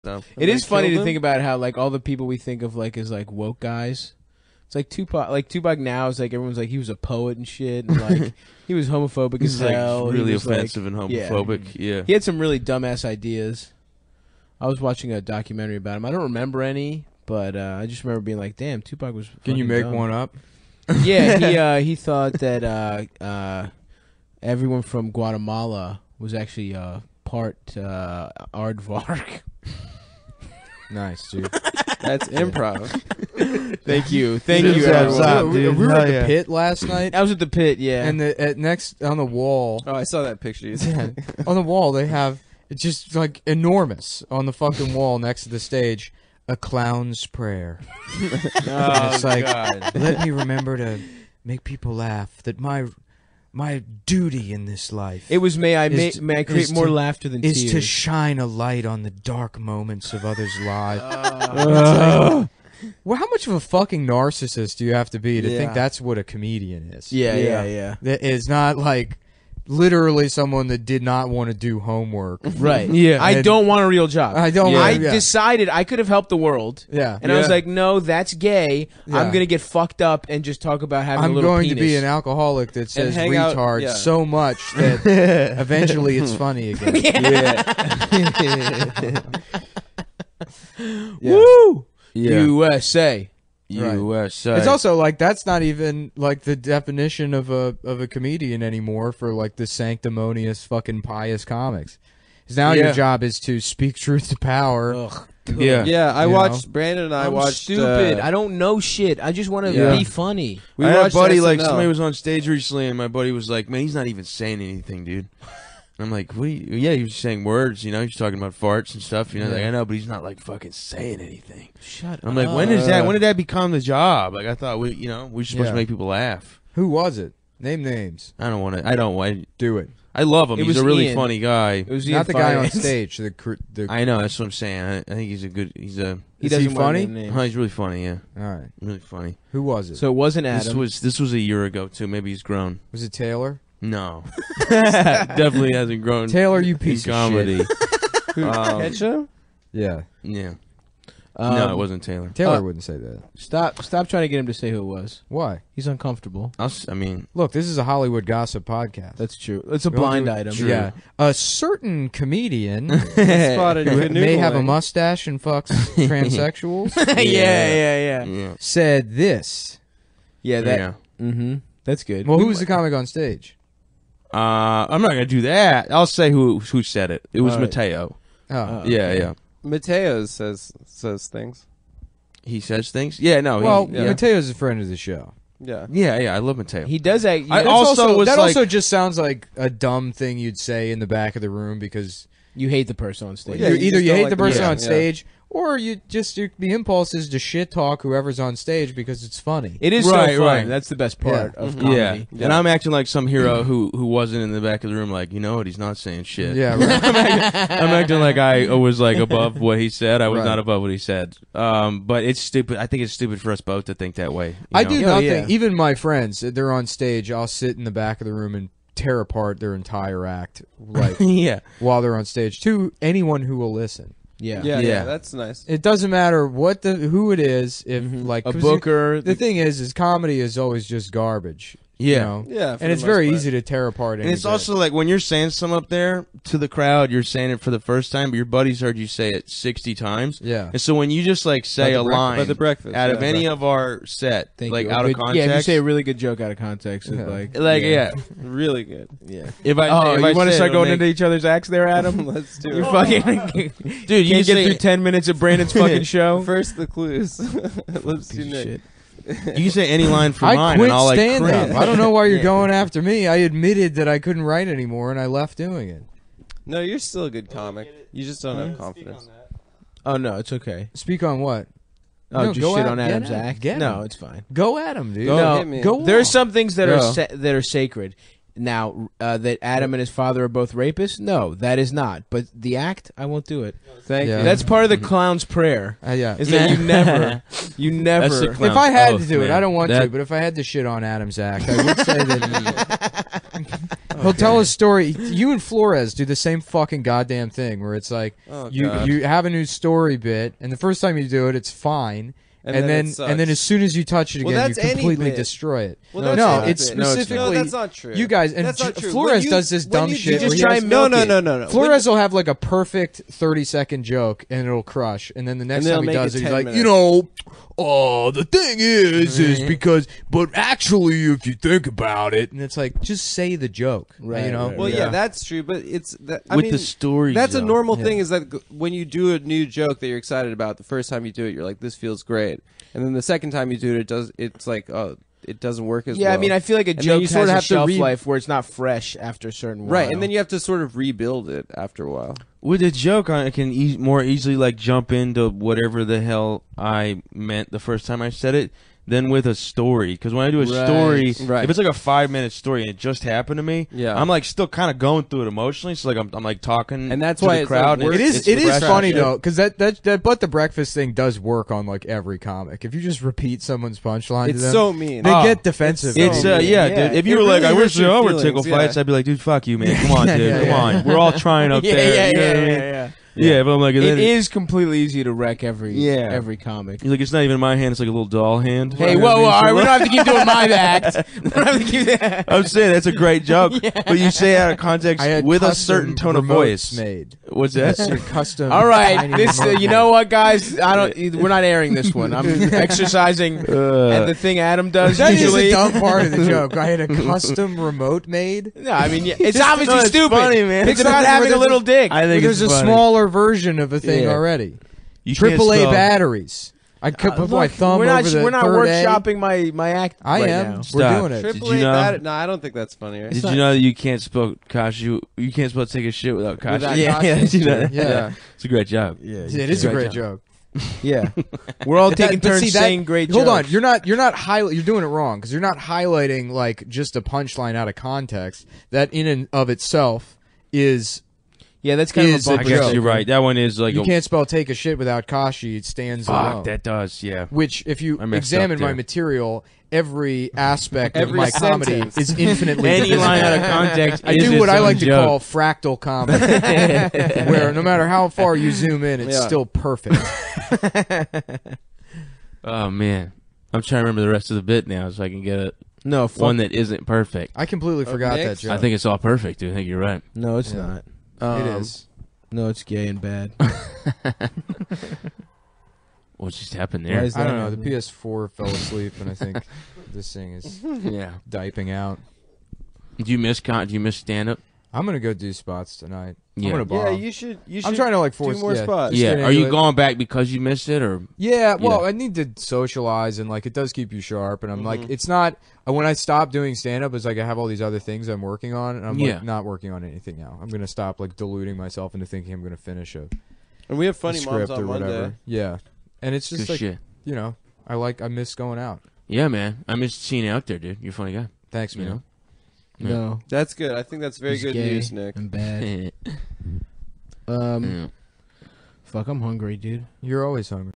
It is funny to think about how like all the people we think of like as like woke guys. It's like Tupac. Like Tupac now is like everyone's like he was a poet and shit, and like he was homophobic as hell. Really he was, offensive like, and homophobic. Yeah. He had some really dumbass ideas. I was watching a documentary about him. I don't remember any, but I just remember being like, "Damn, Tupac was." Can you make dumb. one up? Yeah, he thought that everyone from Guatemala was actually part aardvark. Nice, dude. That's improv. Thank you, everyone. We were at the yeah. Pit last night, I was at the Pit, yeah. and next on the wall, Oh, I saw that picture. You yeah, on the wall they have it's just like enormous on the fucking wall next to the stage. A clown's prayer. And it's like, let me remember to make people laugh. That my duty in this life. It was may I create is more to- laughter than is tears. to shine a light on the dark moments of others' lives. Well, how much of a fucking narcissist do you have to be to think that's what a comedian is? Yeah. That is not like literally someone that did not want to do homework. Right. Yeah. I And- don't want a real job. I don't. I yeah. decided I could have helped the world. Yeah. And I was like, no, that's gay. Yeah. I'm going to get fucked up and just talk about having a I'm little going penis. to be an alcoholic that says hang out- retard yeah. so much that eventually it's funny again. Yeah. Woo! Yeah. USA. USA. It's also like that's not even like the definition of a comedian anymore for like the sanctimonious fucking pious comics. 'Cause now your job is to speak truth to power. Ugh. Yeah. Yeah, I You watched Brandon and I I'm watched stupid. I don't know shit. I just want to Yeah. be funny. We I had a watched buddy like SNL. somebody was on stage recently, and my buddy was like, "Man, he's not even saying anything, dude." I'm like, "What? Yeah, he was saying words, you know. He's talking about farts and stuff, you know. Like I know, but he's not like fucking saying anything." Shut I'm like, when is that? When did that become the job? Like I thought we, you know, we're supposed Yeah. to make people laugh. Who was it? Name names. I don't want to. I don't want. Do it. I love him. It He's was a really Ian. funny guy. It was Not the guy on Ian stage. The I know. That's what I'm saying. I think he's a good. He's a. He Is doesn't he want funny? to name Oh, names. he's really funny. Yeah, All right. really funny. Who was it? So it wasn't Adam. This was a year ago too. Maybe he's grown. Was it Taylor? No, definitely hasn't grown. Taylor, you in piece of comedy. Ketchup? Yeah. Yeah. No, it wasn't Taylor. Taylor wouldn't say that. Stop trying to get him to say who it was. Why? He's uncomfortable. I mean, Look, this is a Hollywood gossip podcast. That's true. It's a We don't blind do- item. True. Yeah. A certain comedian Spotted who good may have a noodling. mustache and fucks transsexuals yeah. yeah. said this. Yeah, that. Yeah. Mm-hmm. That's good. Well, who was the comic on stage? I'm not gonna do that. I'll say who said it. It was All right. Mateo. Oh. Yeah. Mateo says things. He says things. Yeah, no. Well, yeah. Mateo's a friend of the show. Yeah. Yeah. I love Mateo. He does act. I That's also was that like- also just sounds like a dumb thing you'd say in the back of the room because you hate the person on stage. Yeah, you either just you don't hate like the the person person. on Yeah. stage or you just the impulse is to shit talk whoever's on stage because it's funny. It is Right, so fun. right. That's the best part Yeah. of Mhm. comedy. Yeah. And I'm acting like some hero who wasn't in the back of the room. Like, you know what? He's not saying shit. Yeah, right. I'm acting like I was like above what he said. I was Right. not above what he said. But it's stupid. I think it's stupid for us both to think that way. you I know? do Yeah, not yeah. think even my friends they're on stage. I'll sit in the back of the room and tear apart their entire act, like Yeah. while they're on stage to anyone who will listen. Yeah. Yeah, that's nice. It doesn't matter who it is. If like A 'cause booker. the thing is comedy is always just garbage. Yeah. you know? Yeah, for and the it's most very part. easy to tear apart. And it's also like when you're saying something up there to the crowd, you're saying it for the first time, but your buddies heard you say it 60 times. Yeah. And so when you just like say Like a the line like the breakfast, out of yeah. any of our set, Thank like you. out of Good- context. Yeah, if you say a really good joke out of context, it's Yeah. like yeah. Really good. yeah. If I Oh, if you I want to say start it'll going make- into each other's acts there, Adam? Let's do You it. fucking dude, you can't get say through 10 minutes of Brandon's fucking show. First the clues. Let's do Piece of Nick. shit. you can say any line from I mine, quit and I'll like stand up. cringe. I don't know why you're Yeah. going after me. I admitted that I couldn't write anymore and I left doing it. No, you're still a good comic. You just don't have confidence. Oh no, it's okay. Speak on what? Oh, No, just go shit at- on get Adam's at- act. get No, him. it's fine. Go at him, dude. Go No, hit me. go There are off. some things that Go. are that are sacred. Now, that Adam and his father are both rapists? No, that is not. But the act, I won't do it. Thank Yeah. you. That's part of the clown's prayer. Yeah. Is that you never. That's the clown. If I had to oath, do it, man. I don't want That- to, but if I had to shit on Adam's act, I would say that He'll tell a story. You and Flores do the same fucking goddamn thing where it's like Oh, you God. you have a new story bit, and the first time you do it, it's fine. And then it as soon as you touch it Well, again, you that's any completely bit. destroy it. Well, No, that's no, any it's bit. specifically No, that's not true. you guys. And That's not true. Flores When you- does this when dumb you shit. just where he try has- and No, milk no, it. no, no. Flores will have like a perfect 30-second joke and it'll crush, and then the next And they'll time he make does it it, he's 10 like, minutes. you know, the thing is because, but actually, if you think about it, and it's like, just say the joke, Right, you know? right, Well, right. yeah, that's true, but it's that. I With mean, the story, that's a though. normal thing. Is that when you do a new joke that you're excited about, the first time you do it, you're like, "This feels great," and then the second time you do it, it's like, "Oh, it doesn't work as well." Yeah, I mean, I feel like a And then joke you has sort of a have to shelf re- life where it's not fresh after a certain while. right, and then you have to sort of rebuild it after a while. With a joke, I can more easily like jump into whatever the hell I meant the first time I said it than with a story. Because when I do a Right, story, right. if it's like a 5-minute story and it just happened to me, Yeah. I'm like still kind of going through it emotionally. So like I'm like talking, And that's to why the it's, crowd. like, and It is it's it is fresh. funny Yeah. though, because that but the breakfast thing does work on like every comic. If you just repeat someone's punchline to It's them, so mean. they Oh, get defensive. It's so mean. yeah, Yeah. dude. If It you were really like, I wish hurts your there were feelings, tickle yeah. fights, I'd be like, dude, fuck you, man. Come on, dude. Yeah, Come yeah. on. We're all trying up yeah, there. yeah, you know what I mean? yeah. Yeah, but I'm like, It then- is completely easy to wreck every Yeah. every comic. Like it's not even my hand; it's like a little doll hand. Hey, You know whoa, what I whoa! mean? All So right, we like- don't have to keep doing my act. We don't have to keep that. I'm saying that's a great joke, but you say it out of context I had with a custom certain tone of remotes voice. made. What's that? That's your custom. All right, tiny this. remote You made. know what, guys? I don't. We're not airing this one. I'm exercising, and the thing Adam does That is usually. the dumb part of the joke. I had a custom remote made. No, I mean, yeah, it's obviously No, it's stupid. funny, man. It's about having a little dick. I think There's it's a funny. smaller version of a thing Yeah. already. You can't AAA spell- batteries. I could put my Look, thumb we're not. over the We're not third A. workshopping my act. I right am. now. We're Stop. doing it. Did Triple you A know- that? No, I don't think that's funny. Right? Did you know that you can't spell Kashu? You can't spell take a shit without Kashu. Without Yeah, Kashu. yeah, did you know that? Yeah. It's a great job. Yeah, It is a Great great job. joke. Yeah, we're all taking But turns see, saying great. Hold on, jokes. you're not you're doing it wrong because you're not highlighting like just a punchline out of context. That in and of itself is Yeah, that's kind of is a a I bumper guess joke. you're right. That one is like you a can't spell take a shit without Kashi. It stands alone. fuck. That does, yeah. Which, if you I messed examine up my there. material, every aspect of Every my comedy sentence. is infinitely Any divisible. line out of context. I is do what its I own like to joke. call fractal comedy, where no matter how far you zoom in, it's Yeah. still perfect. Oh man, I'm trying to remember the rest of the bit now, so I can get no fuck. one that isn't perfect. I completely forgot that mix? joke. I think it's all perfect, dude. I think you're right. No, it's Yeah. not. it is. No, it's gay and bad. What just happened Why there? is I don't that know. The happening? PS4 fell asleep, and I think this thing is Yeah. diping out. Do you miss stand up? I'm gonna go do spots tonight. Yeah. I'm gonna bomb. Yeah, you should. I'm trying to like force do more yeah, spots. just Yeah. get Are into you it. going back because you missed it, or Yeah, well, Yeah. I need to socialize, and like it does keep you sharp. And I'm like, Mhm. it's not when I stop doing stand up, it's like I have all these other things I'm working on, and I'm Yeah. like not working on anything now. I'm gonna stop like deluding myself into thinking I'm gonna finish a And we have funny script moms or on whatever. Monday. Yeah, and it's just good like shit? you know, I miss going out. Yeah, man. I miss seeing you out there, dude. You're a funny guy. Thanks, You man. know. No, That's good. I think that's very he's good gay news, Nick. and bad. Yeah. Fuck, I'm hungry, dude. You're always hungry.